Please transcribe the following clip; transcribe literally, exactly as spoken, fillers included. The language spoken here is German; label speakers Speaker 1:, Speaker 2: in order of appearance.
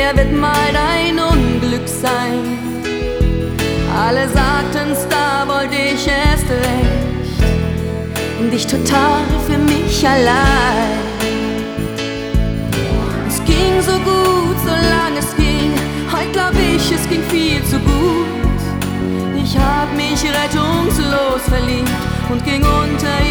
Speaker 1: wer wird mal dein Unglück sein? Alle sagten, Star wollte ich erst recht und ich total für mich allein. Es ging so gut, solange es ging, heute glaub ich, es ging viel zu gut. Ich hab mich rettungslos verliebt und ging unter